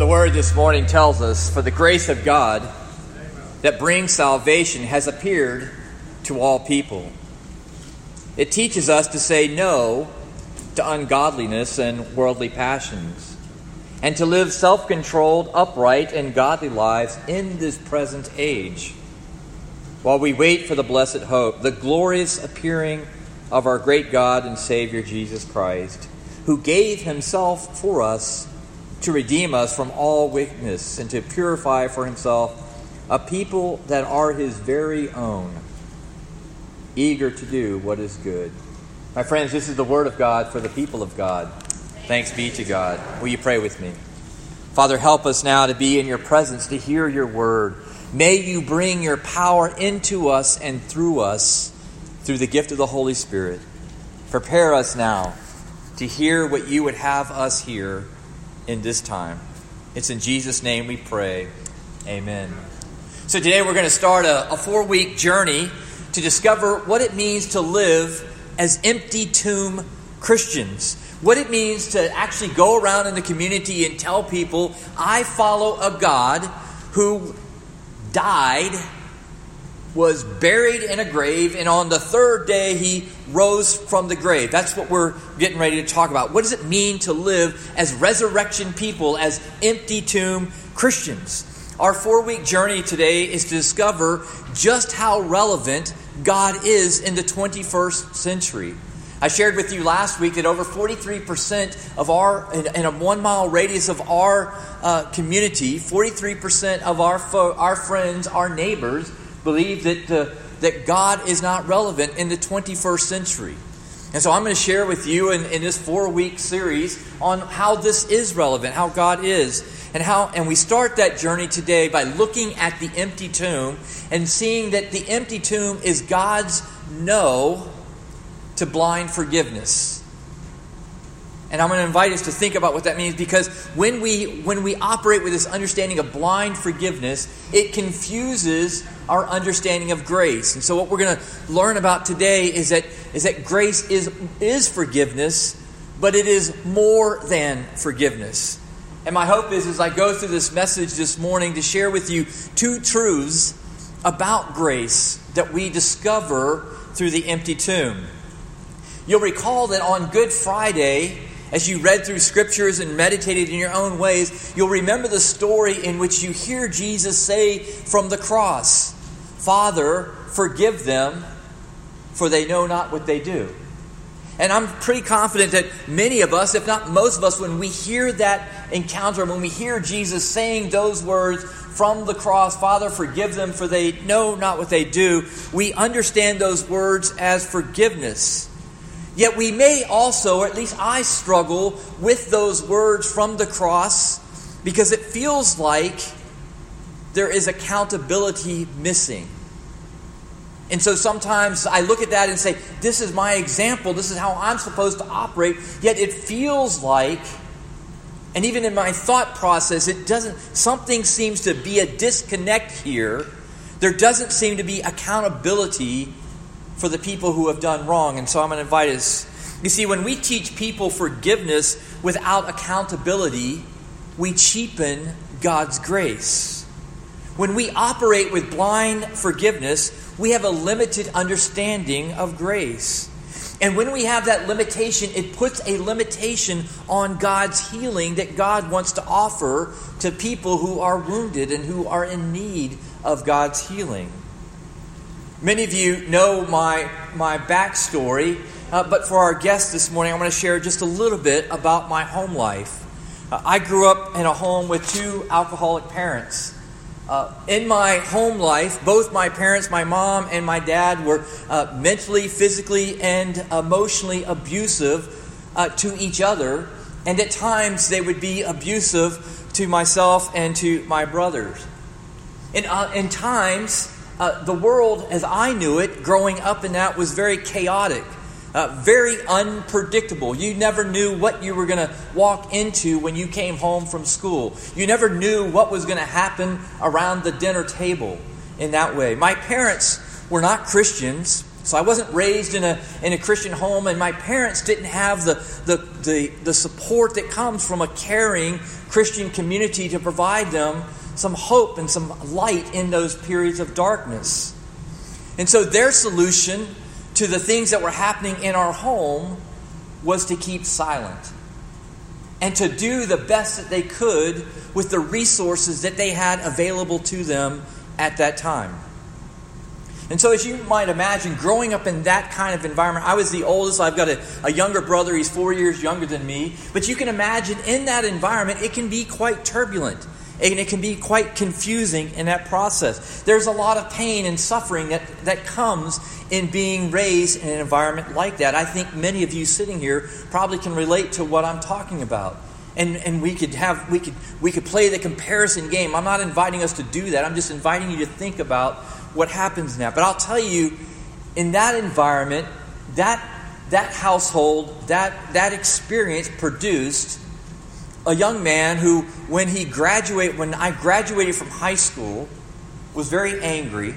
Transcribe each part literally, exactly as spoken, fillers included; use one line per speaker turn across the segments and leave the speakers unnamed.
word this morning tells us, for the grace of God that brings salvation has appeared to all people. It teaches us to say no to ungodliness and worldly passions, and to live self-controlled, upright, and godly lives in this present age, while we wait for the blessed hope, the glorious appearing of our great God and Savior Jesus Christ, who gave himself for us to redeem us from all wickedness and to purify for himself a people that are his very own, eager to do what is good. My friends, this is the word of God for the people of God. Thanks be to God. Will you pray with me? Father, help us now to be in your presence, to hear your word. May you bring your power into us and through us through the gift of the Holy Spirit. Prepare us now to hear what you would have us hear in this time. It's in Jesus' name we pray. Amen. So today we're going to start a, a four-week journey to discover what it means to live as empty tomb Christians. What it means to actually go around in the community and tell people, I follow a God who died, was buried in a grave, and on the third day he rose from the grave. That's what we're getting ready to talk about. What does it mean to live as resurrection people, as empty tomb Christians? Our four-week journey today is to discover just how relevant God is in the twenty-first century. I shared with you last week that over forty-three percent of our, in a one-mile radius of our uh, community, forty-three percent of our fo- our friends, our neighbors, believe that uh, that God is not relevant in the twenty-first century. And so I'm going to share with you in, in this four-week series on how this is relevant, how God is. And how and we start that journey today by looking at the empty tomb and seeing that the empty tomb is God's no to blind forgiveness. And I'm going to invite us to think about what that means, because when we when we operate with this understanding of blind forgiveness, it confuses our understanding of grace. And so what we're going to learn about today is that is that grace is is forgiveness, but it is more than forgiveness. And my hope is, as I go through this message this morning, to share with you two truths about grace that we discover through the empty tomb. You'll recall that on Good Friday, as you read through scriptures and meditated in your own ways, you'll remember the story in which you hear Jesus say from the cross, Father, forgive them, for they know not what they do. And I'm pretty confident that many of us, if not most of us, when we hear that encounter, when we hear Jesus saying those words from the cross, Father, forgive them, for they know not what they do, we understand those words as forgiveness. Yet we may also, or at least I struggle with those words from the cross, because it feels like there is accountability missing. And so sometimes I look at that and say, this is my example, this is how I'm supposed to operate, yet it feels like, and even in my thought process, it doesn't, something seems to be a disconnect here. There doesn't seem to be accountability for the people who have done wrong. And so I'm going to invite us. You see, when we teach people forgiveness without accountability, we cheapen God's grace. When we operate with blind forgiveness, we have a limited understanding of grace. And when we have that limitation, it puts a limitation on God's healing that God wants to offer to people who are wounded and who are in need of God's healing. Many of you know my, my backstory, uh, but for our guests this morning, I'm going to share just a little bit about my home life. Uh, I grew up in a home with two alcoholic parents. Uh, in my home life, both my parents, my mom and my dad, were uh, mentally, physically, and emotionally abusive uh, to each other. And at times, they would be abusive to myself and to my brothers. In, uh, in times, uh, the world as I knew it, growing up in that, was very chaotic. Uh, very unpredictable. You never knew what you were going to walk into when you came home from school. You never knew what was going to happen around the dinner table in that way. My parents were not Christians, So I wasn't raised in a in a Christian home, and my parents didn't have the the the, the support that comes from a caring Christian community to provide them some hope and some light in those periods of darkness. And so their solution to the things that were happening in our home was to keep silent and to do the best that they could with the resources that they had available to them at that time. And so as you might imagine, growing up in that kind of environment, I was the oldest. I've got a, a younger brother. He's four years younger than me. But you can imagine in that environment, it can be quite turbulent. And it can be quite confusing in that process. There's a lot of pain and suffering that, that comes in being raised in an environment like that. I think many of you sitting here probably can relate to what I'm talking about. And and we could have we could we could play the comparison game. I'm not inviting us to do that. I'm just inviting you to think about what happens now. But I'll tell you, in that environment, that that household, that that experience produced a young man who, when he graduated, when I graduated from high school, was very angry.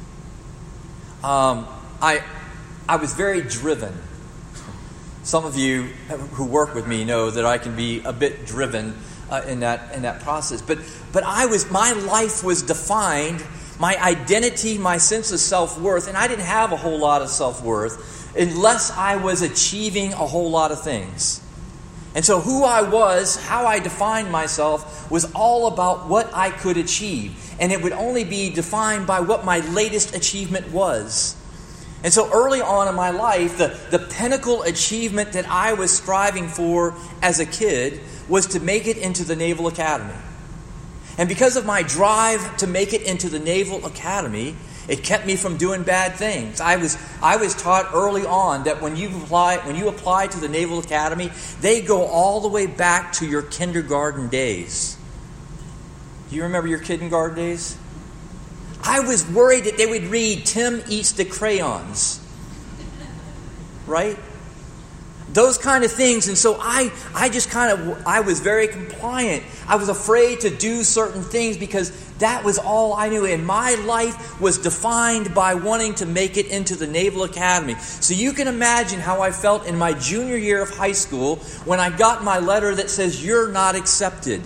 Um, I I was very driven. Some of you who work with me know that I can be a bit driven uh, in that in that process. But but I was my life was defined, my identity, my sense of self-worth, and I didn't have a whole lot of self-worth unless I was achieving a whole lot of things. And so who I was, how I defined myself, was all about what I could achieve. And it would only be defined by what my latest achievement was. And so early on in my life, the, the pinnacle achievement that I was striving for as a kid was to make it into the Naval Academy. And because of my drive to make it into the Naval Academy, it kept me from doing bad things. I was I was taught early on that when you apply when you apply to the Naval Academy, they go all the way back to your kindergarten days. Do you remember your kindergarten days? I was worried that they would read Tim Eats the Crayons. Right? Those kind of things. And so I, I just kind of, I was very compliant. I was afraid to do certain things because that was all I knew. And my life was defined by wanting to make it into the Naval Academy. So you can imagine how I felt in my junior year of high school when I got my letter that says, "You're not accepted."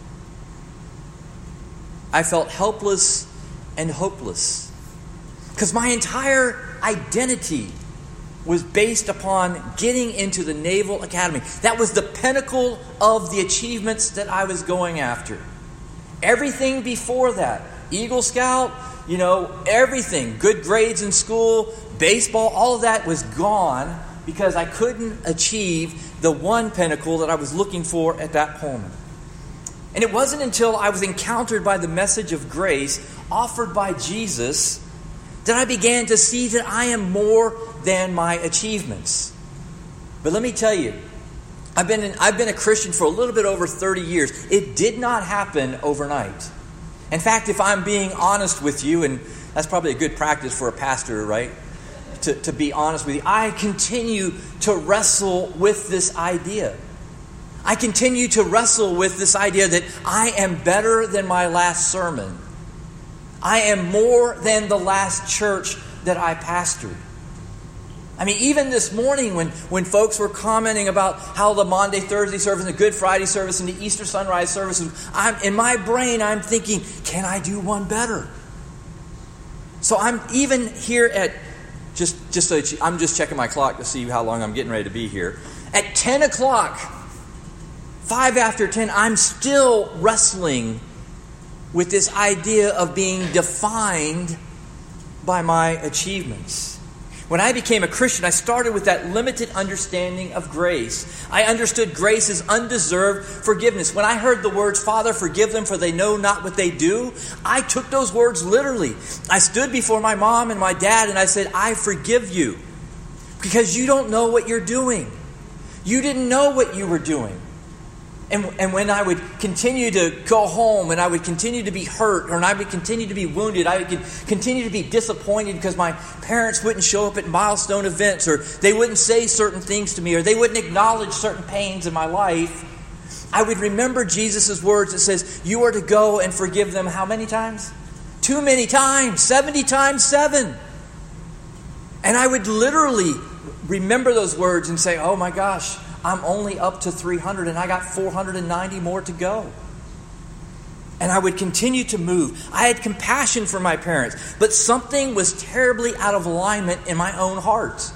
I felt helpless and hopeless because my entire identity was based upon getting into the Naval Academy. That was the pinnacle of the achievements that I was going after. Everything before that, Eagle Scout, you know, everything, good grades in school, baseball, all of that was gone because I couldn't achieve the one pinnacle that I was looking for at that moment. And it wasn't until I was encountered by the message of grace offered by Jesus that I began to see that I am more than my achievements. But let me tell you, I've been in, I've been a Christian for a little bit over thirty years. It did not happen overnight. In fact, if I'm being honest with you, and that's probably a good practice for a pastor, right? To, to be honest with you, I continue to wrestle with this idea. I continue to wrestle with this idea that I am better than my last sermon. I am more than the last church that I pastored. I mean, even this morning when, when folks were commenting about how the Maundy, Thursday service and the Good Friday service and the Easter sunrise service, I'm, in my brain I'm thinking, can I do one better? So I'm even here at, just, just so you, I'm just checking my clock to see how long I'm getting ready to be here. At ten o'clock, five after ten, I'm still wrestling with this idea of being defined by my achievements. When I became a Christian, I started with that limited understanding of grace. I understood grace as undeserved forgiveness. When I heard the words, "Father, forgive them, for they know not what they do," I took those words literally. I stood before my mom and my dad and I said, "I forgive you because you don't know what you're doing. You didn't know what you were doing." And, and when I would continue to go home and I would continue to be hurt, or and I would continue to be wounded, I would continue to be disappointed because my parents wouldn't show up at milestone events, or they wouldn't say certain things to me, or they wouldn't acknowledge certain pains in my life, I would remember Jesus' words that says, "You are to go and forgive them" how many times? Too many times. seventy times seven. And I would literally remember those words and say, oh my gosh, I'm only up to three hundred and I got four hundred ninety more to go. And I would continue to move. I had compassion for my parents, but something was terribly out of alignment in my own heart.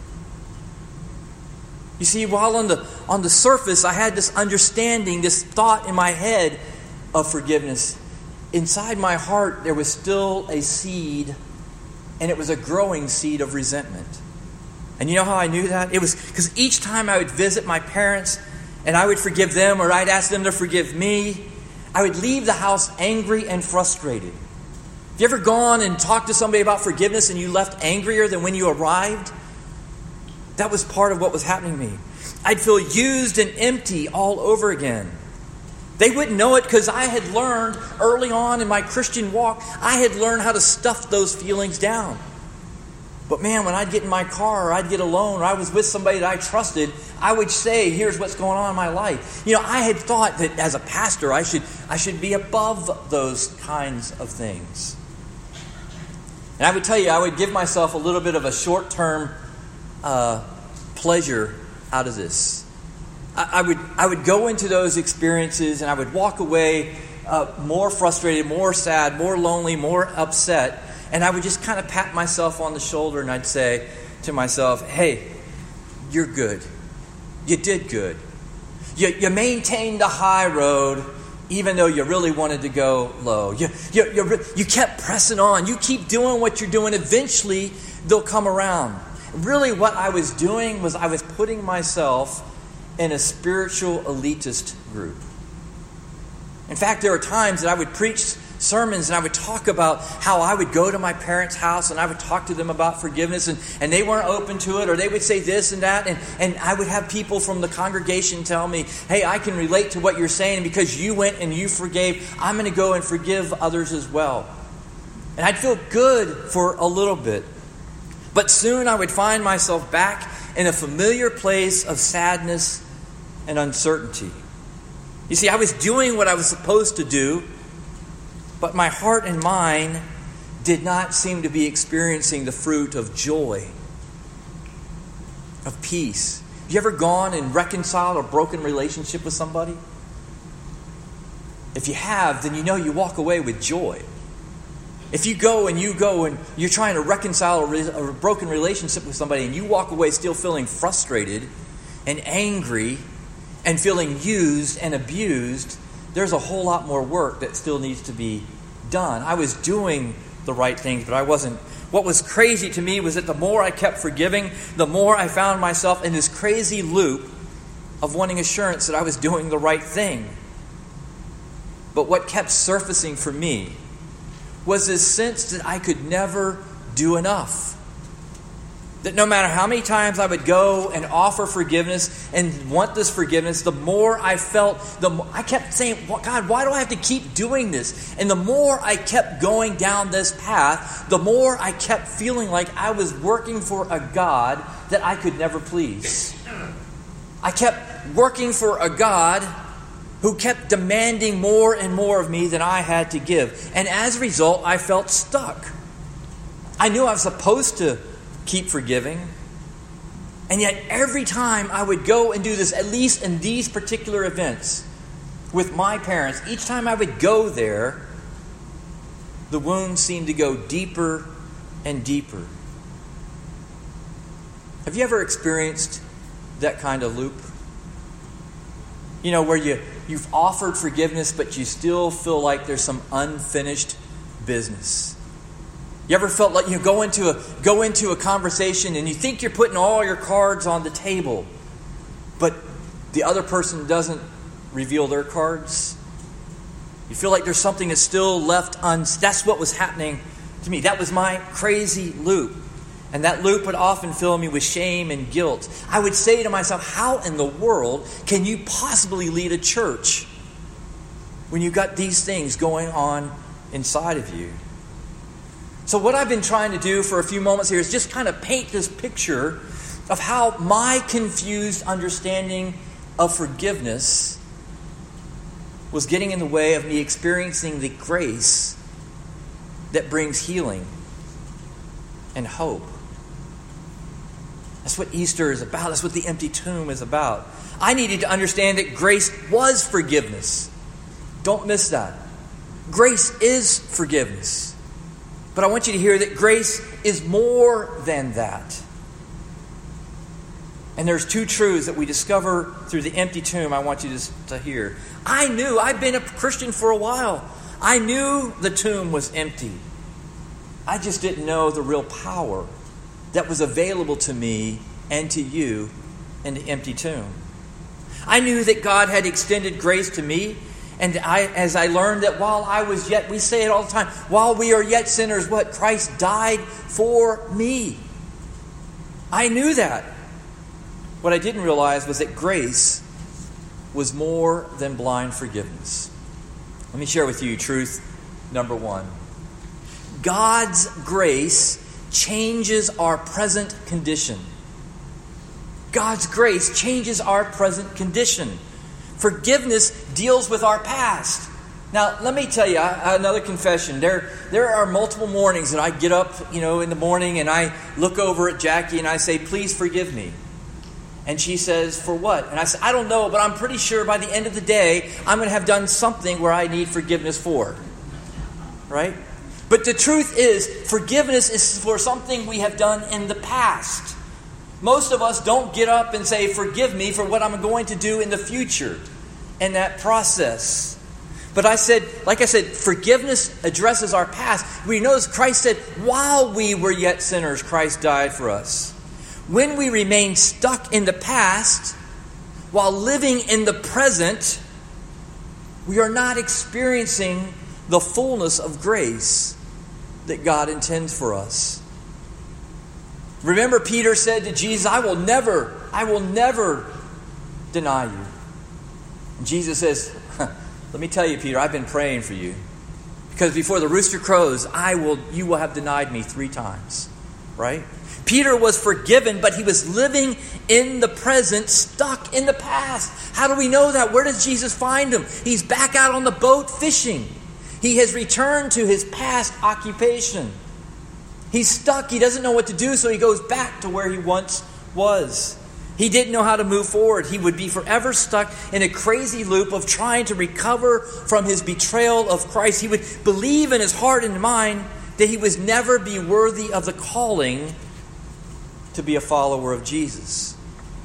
You see, while on the on the surface I had this understanding, this thought in my head of forgiveness, inside my heart there was still a seed, and it was a growing seed of resentment. And you know how I knew that? It was because each time I would visit my parents and I would forgive them, or I'd ask them to forgive me, I would leave the house angry and frustrated. Have you ever gone and talked to somebody about forgiveness and you left angrier than when you arrived? That was part of what was happening to me. I'd feel used and empty all over again. They wouldn't know it because I had learned early on in my Christian walk, I had learned how to stuff those feelings down. But man, when I'd get in my car or I'd get alone or I was with somebody that I trusted, I would say, here's what's going on in my life. You know, I had thought that as a pastor, I should I should be above those kinds of things. And I would tell you, I would give myself a little bit of a short-term uh, pleasure out of this. I, I would I would go into those experiences and I would walk away uh, more frustrated, more sad, more lonely, more upset. And I would just kind of pat myself on the shoulder and I'd say to myself, hey, you're good. You did good. You, you maintained the high road even though you really wanted to go low. You, you, you, you kept pressing on. You keep doing what you're doing. Eventually, they'll come around. Really what I was doing was I was putting myself in a spiritual elitist group. In fact, there were times that I would preach sermons and I would talk about how I would go to my parents' house and I would talk to them about forgiveness, and, and they weren't open to it, or they would say this and that, and, and I would have people from the congregation tell me, hey, I can relate to what you're saying because you went and you forgave. I'm going to go and forgive others as well. And I'd feel good for a little bit. But soon I would find myself back in a familiar place of sadness and uncertainty. You see, I was doing what I was supposed to do, but my heart and mind did not seem to be experiencing the fruit of joy, of peace. Have you ever gone and reconciled a broken relationship with somebody? If you have, then you know you walk away with joy. If you go and you go and you're trying to reconcile a, re- a broken relationship with somebody and you walk away still feeling frustrated and angry and feeling used and abused, there's a whole lot more work that still needs to be done. I was doing the right things, but I wasn't. What was crazy to me was that the more I kept forgiving, the more I found myself in this crazy loop of wanting assurance that I was doing the right thing. But what kept surfacing for me was this sense that I could never do enough. That no matter how many times I would go and offer forgiveness and want this forgiveness, the more I felt, the more, I kept saying, God, why do I have to keep doing this? And the more I kept going down this path, the more I kept feeling like I was working for a God that I could never please. I kept working for a God who kept demanding more and more of me than I had to give. And as a result, I felt stuck. I knew I was supposed to keep forgiving. And yet every time I would go and do this, at least in these particular events with my parents, each time I would go there, the wounds seemed to go deeper and deeper. Have you ever experienced that kind of loop? You know, where you, you've offered forgiveness, but you still feel like there's some unfinished business. You ever felt like you go into a go into a conversation and you think you're putting all your cards on the table, but the other person doesn't reveal their cards? You feel like there's something that's still left un. That's what was happening to me. That was my crazy loop. And that loop would often fill me with shame and guilt. I would say to myself, how in the world can you possibly lead a church when you've got these things going on inside of you? So what I've been trying to do for a few moments here is just kind of paint this picture of how my confused understanding of forgiveness was getting in the way of me experiencing the grace that brings healing and hope That's what Easter is about. That's what the empty tomb is about. I needed to understand that grace was forgiveness. Don't miss that. Grace is forgiveness. But I want you to hear that grace is more than that. And there's two truths that we discover through the empty tomb I want you to, to hear. I knew, I've been a Christian for a while. I knew the tomb was empty. I just didn't know the real power that was available to me and to you in the empty tomb. I knew that God had extended grace to me. And I, as I learned that while I was yet, we say it all the time, while we are yet sinners, what? Christ died for me. I knew that. What I didn't realize was that grace was more than blind forgiveness. Let me share with you truth number one. God's grace changes our present condition. God's grace changes our present condition. Forgiveness deals with our past. Now, let me tell you I, another confession. There, there are multiple mornings that I get up, you know, in the morning and I look over at Jackie and I say, "Please forgive me." And she says, "For what?" And I say, "I don't know, but I'm pretty sure by the end of the day, I'm going to have done something where I need forgiveness for." Right? But the truth is, forgiveness is for something we have done in the past. Most of us don't get up and say, "Forgive me for what I'm going to do in the future," in that process. But I said, like I said, forgiveness addresses our past. We notice Christ said, while we were yet sinners, Christ died for us. When we remain stuck in the past, while living in the present, we are not experiencing the fullness of grace that God intends for us. Remember, Peter said to Jesus, I will never, I will never deny you. And Jesus says, let me tell you, Peter, I've been praying for you. Because before the rooster crows, I will, you will have denied me three times. Right? Peter was forgiven, but he was living in the present, stuck in the past. How do we know that? Where does Jesus find him? He's back out on the boat fishing. He has returned to his past occupation. He's stuck. He doesn't know what to do, so he goes back to where he once was. He didn't know how to move forward. He would be forever stuck in a crazy loop of trying to recover from his betrayal of Christ. He would believe in his heart and mind that he was never be worthy of the calling to be a follower of Jesus.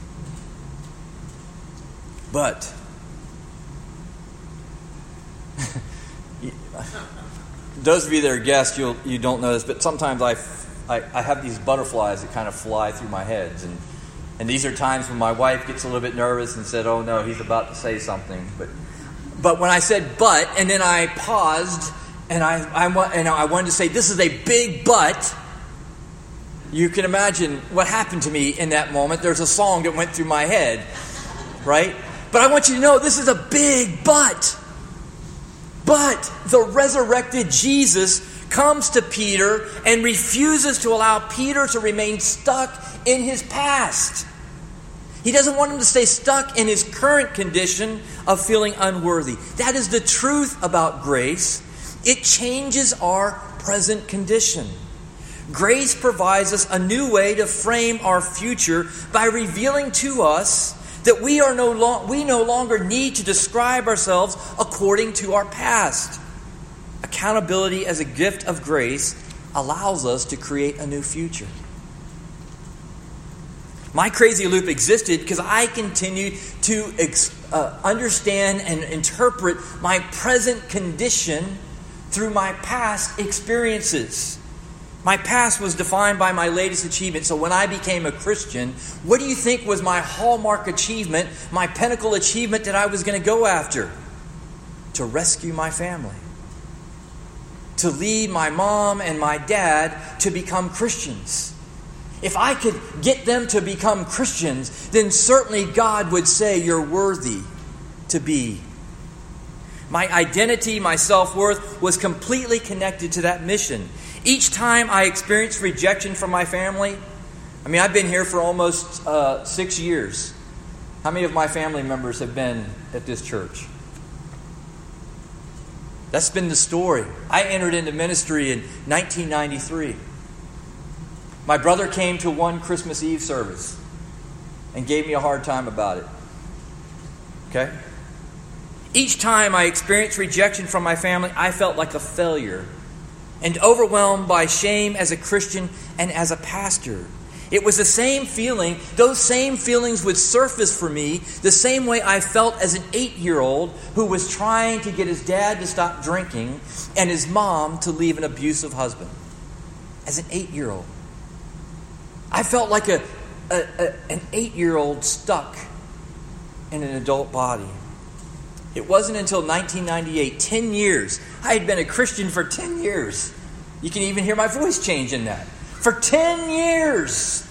But those of you that are guests, you'll, you don't know this, but sometimes I, I, I have these butterflies that kind of fly through my head. And, and these are times when my wife gets a little bit nervous and said, oh no, he's about to say something. But but when I said but, and then I paused, and I, I, and I wanted to say, this is a big but, you can imagine what happened to me in that moment. There's a song that went through my head, right? But I want you to know this is a big but. But the resurrected Jesus comes to Peter and refuses to allow Peter to remain stuck in his past. He doesn't want him to stay stuck in his current condition of feeling unworthy. That is the truth about grace. It changes our present condition. Grace provides us a new way to frame our future by revealing to us that we are no lo- we no longer need to describe ourselves according to our past. Accountability as a gift of grace allows us to create a new future. My crazy loop existed because I continued to ex- uh, understand and interpret my present condition through my past experiences. My past was defined by my latest achievement. So when I became a Christian, what do you think was my hallmark achievement, my pinnacle achievement that I was going to go after? To rescue my family. To lead my mom and my dad to become Christians. If I could get them to become Christians, then certainly God would say you're worthy to be. My identity, my self-worth was completely connected to that mission. Each time I experienced rejection from my family, I mean, I've been here for almost uh, six years. How many of my family members have been at this church? That's been the story. I entered into ministry in nineteen ninety-three. My brother came to one Christmas Eve service and gave me a hard time about it. Okay? Each time I experienced rejection from my family, I felt like a failure and overwhelmed by shame as a Christian and as a pastor. It was the same feeling, those same feelings would surface for me the same way I felt as an eight-year-old who was trying to get his dad to stop drinking and his mom to leave an abusive husband. As an eight-year-old. I felt like a, a, a an eight-year-old stuck in an adult body. It wasn't until nineteen ninety-eight, ten years, I had been a Christian for ten years. You can even hear my voice change in that. For ten years,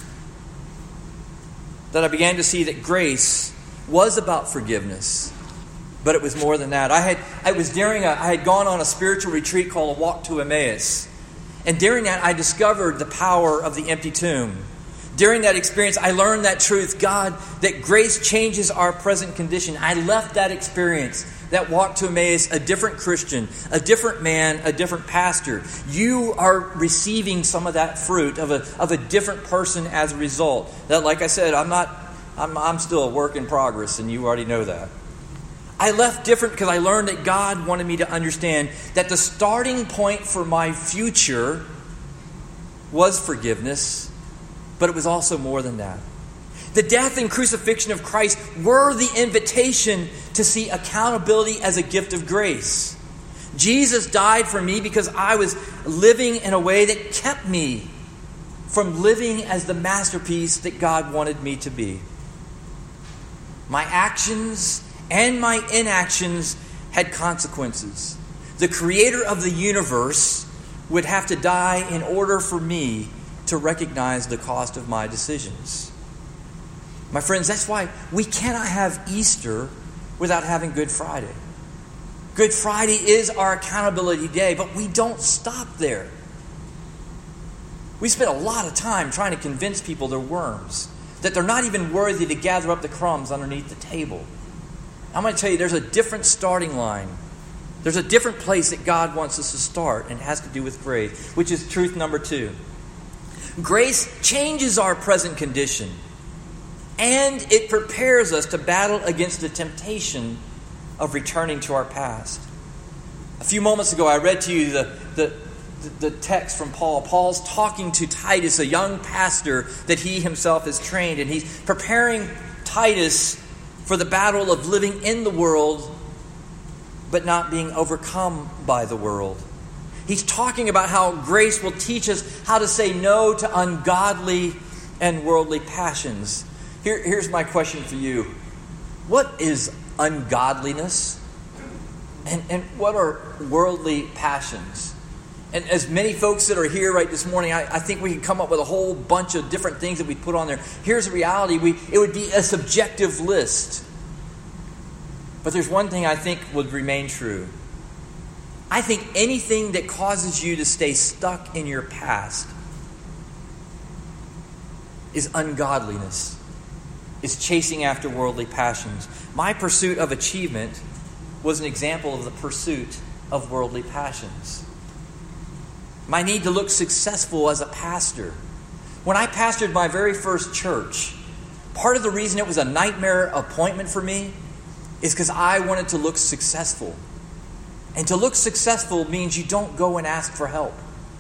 that I began to see that grace was about forgiveness, but it was more than that. I had I was during a, I had gone on a spiritual retreat called A Walk to Emmaus, and during that I discovered the power of the empty tomb. During that experience, I learned that truth, God, that grace changes our present condition. I left that experience, that walk to Emmaus, a different Christian, a different man, a different pastor. You are receiving some of that fruit of a of a different person as a result. That, like I said, I'm not, I'm I'm still a work in progress, and you already know that. I left different because I learned that God wanted me to understand that the starting point for my future was forgiveness. But it was also more than that. The death and crucifixion of Christ were the invitation to see accountability as a gift of grace. Jesus died for me because I was living in a way that kept me from living as the masterpiece that God wanted me to be. My actions and my inactions had consequences. The creator of the universe would have to die in order for me to recognize the cost of my decisions. My friends, that's why we cannot have Easter without having Good Friday. Good Friday is our accountability day, but we don't stop there. We spend a lot of time trying to convince people they're worms, that they're not even worthy to gather up the crumbs underneath the table. I'm going to tell you, there's a different starting line. There's a different place that God wants us to start, and it has to do with grace, which is truth number two. Grace changes our present condition, and it prepares us to battle against the temptation of returning to our past. A few moments ago, I read to you the, the, the text from Paul. Paul's talking to Titus, a young pastor that he himself has trained, and he's preparing Titus for the battle of living in the world, but not being overcome by the world. He's talking about how grace will teach us how to say no to ungodly and worldly passions. Here, here's my question for you. What is ungodliness? And, and what are worldly passions? And as many folks that are here right this morning, I, I think we can come up with a whole bunch of different things that we put on there. Here's the reality. We, it would be a subjective list. But there's one thing I think would remain true. I think anything that causes you to stay stuck in your past is ungodliness, is chasing after worldly passions. My pursuit of achievement was an example of the pursuit of worldly passions. My need to look successful as a pastor. When I pastored my very first church, part of the reason it was a nightmare appointment for me is because I wanted to look successful. And to look successful means you don't go and ask for help.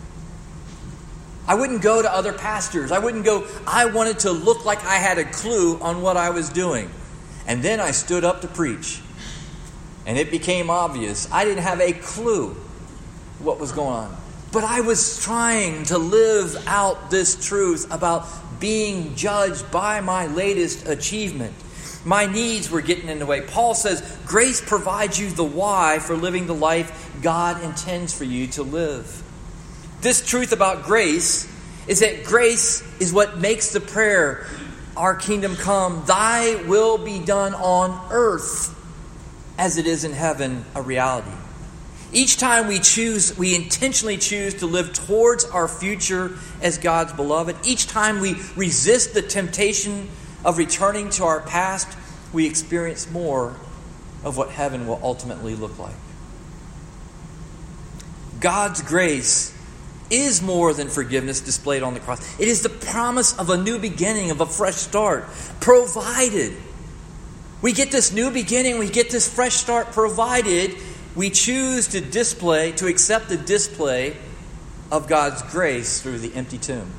I wouldn't go to other pastors. I wouldn't go, I wanted to look like I had a clue on what I was doing. And then I stood up to preach. And it became obvious I didn't have a clue what was going on. But I was trying to live out this truth about being judged by my latest achievement. My needs were getting in the way. Paul says, grace provides you the why for living the life God intends for you to live. This truth about grace is that grace is what makes the prayer, our kingdom come, thy will be done on earth as it is in heaven, a reality. Each time we choose, we intentionally choose to live towards our future as God's beloved. Each time we resist the temptation of returning to our past, we experience more of what heaven will ultimately look like. God's grace is more than forgiveness displayed on the cross. It is the promise of a new beginning, of a fresh start, provided. We get this new beginning, we get this fresh start provided we choose to display, to accept the display of God's grace through the empty tomb.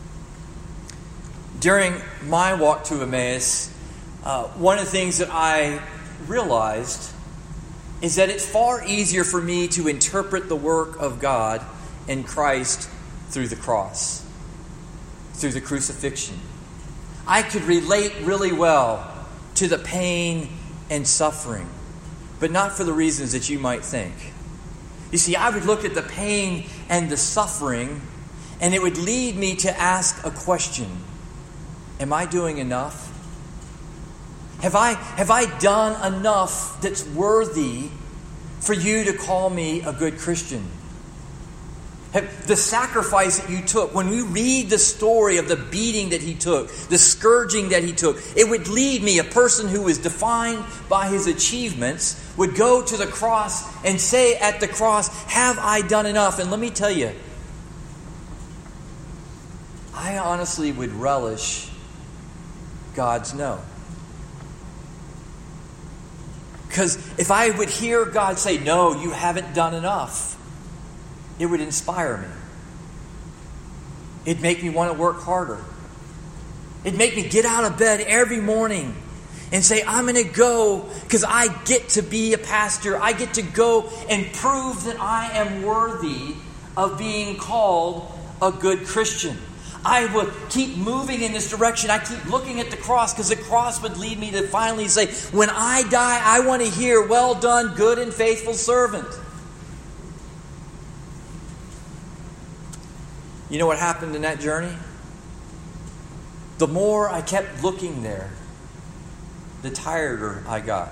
During my walk to Emmaus, uh, one of the things that I realized is that it's far easier for me to interpret the work of God in Christ through the cross, through the crucifixion. I could relate really well to the pain and suffering, but not for the reasons that you might think. You see, I would look at the pain and the suffering, and it would lead me to ask a question. Am I doing enough? Have I, have I done enough that's worthy for you to call me a good Christian? Have, the sacrifice that you took, when we read the story of the beating that he took, the scourging that he took, it would lead me, a person who was defined by his achievements, would go to the cross and say at the cross, have I done enough? And let me tell you, I honestly would relish God's no. Because if I would hear God say, no, you haven't done enough, it would inspire me. It'd make me want to work harder. It'd make me get out of bed every morning and say, I'm going to go because I get to be a pastor. I get to go and prove that I am worthy of being called a good Christian. I would keep moving in this direction. I keep looking at the cross because the cross would lead me to finally say, when I die, I want to hear, well done, good and faithful servant. You know what happened in that journey? The more I kept looking there, the tireder I got.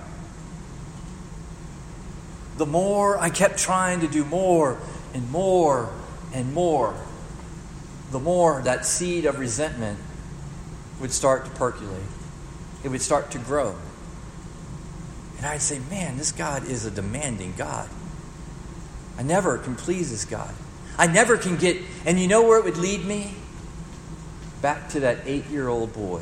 The more I kept trying to do more and more and more, the more that seed of resentment would start to percolate. It would start to grow. And I'd say, man, this God is a demanding God. I never can please this God. I never can get... And you know where it would lead me? Back to that eight-year-old boy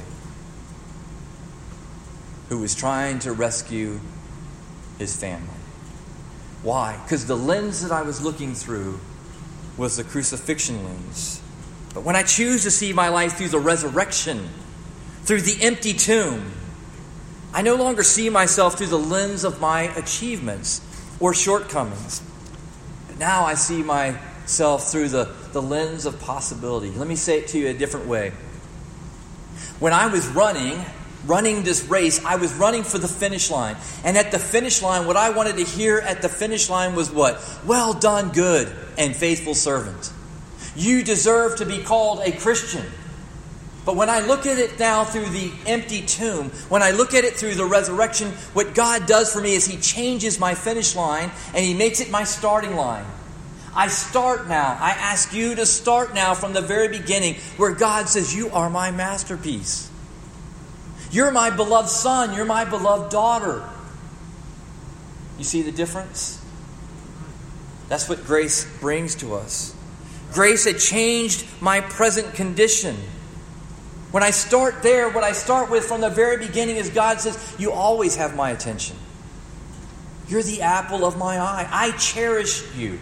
who was trying to rescue his family. Why? Because the lens that I was looking through was the crucifixion lens. But when I choose to see my life through the resurrection, through the empty tomb, I no longer see myself through the lens of my achievements or shortcomings. But now I see myself through the, the lens of possibility. Let me say it to you a different way. When I was running, running this race, I was running for the finish line. And at the finish line, what I wanted to hear at the finish line was what? Well done, good and faithful servant. You deserve to be called a Christian. But when I look at it now through the empty tomb, when I look at it through the resurrection, what God does for me is He changes my finish line and He makes it my starting line. I start now. I ask you to start now from the very beginning where God says, you are my masterpiece. You're my beloved son. You're my beloved daughter. You see the difference? That's what grace brings to us. Grace had changed my present condition. When I start there, what I start with from the very beginning is God says, you always have my attention. You're the apple of my eye. I cherish you.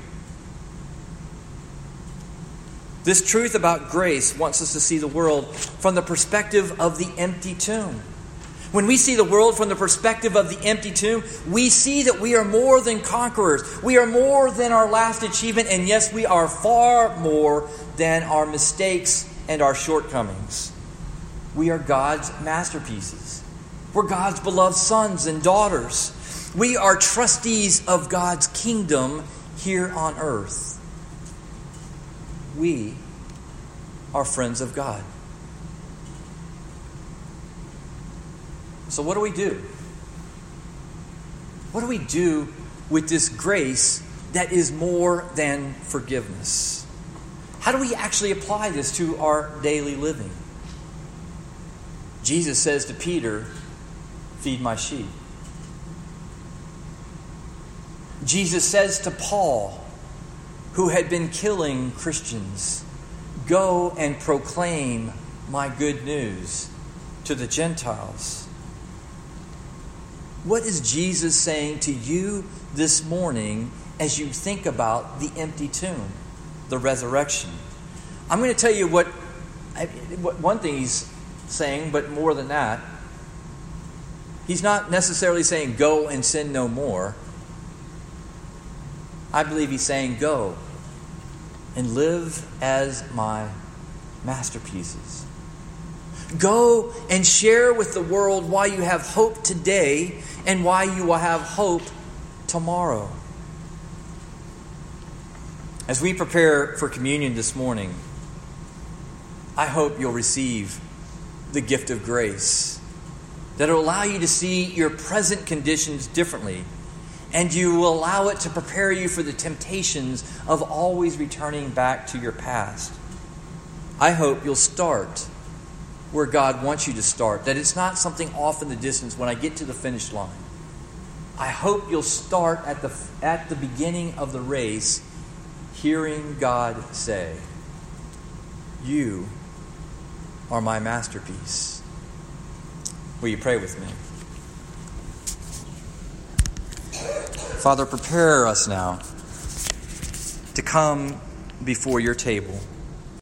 This truth about grace wants us to see the world from the perspective of the empty tomb. When we see the world from the perspective of the empty tomb, we see that we are more than conquerors. We are more than our last achievement. And yes, we are far more than our mistakes and our shortcomings. We are God's masterpieces. We're God's beloved sons and daughters. We are trustees of God's kingdom here on earth. We are friends of God. So what do we do? What do we do with this grace that is more than forgiveness? How do we actually apply this to our daily living? Jesus says to Peter, feed my sheep. Jesus says to Paul, who had been killing Christians, go and proclaim my good news to the Gentiles. What is Jesus saying to you this morning as you think about the empty tomb, the resurrection? I'm going to tell you what, what one thing he's saying, but more than that, he's not necessarily saying go and sin no more. I believe he's saying go and live as my masterpieces. Go and share with the world why you have hope today and why you will have hope tomorrow. As we prepare for communion this morning, I hope you'll receive the gift of grace that will allow you to see your present conditions differently, and you will allow it to prepare you for the temptations of always returning back to your past. I hope you'll start where God wants you to start, that it's not something off in the distance when I get to the finish line. I hope you'll start at the at the beginning of the race, hearing God say, "You are my masterpiece." Will you pray with me? Father, prepare us now to come before your table.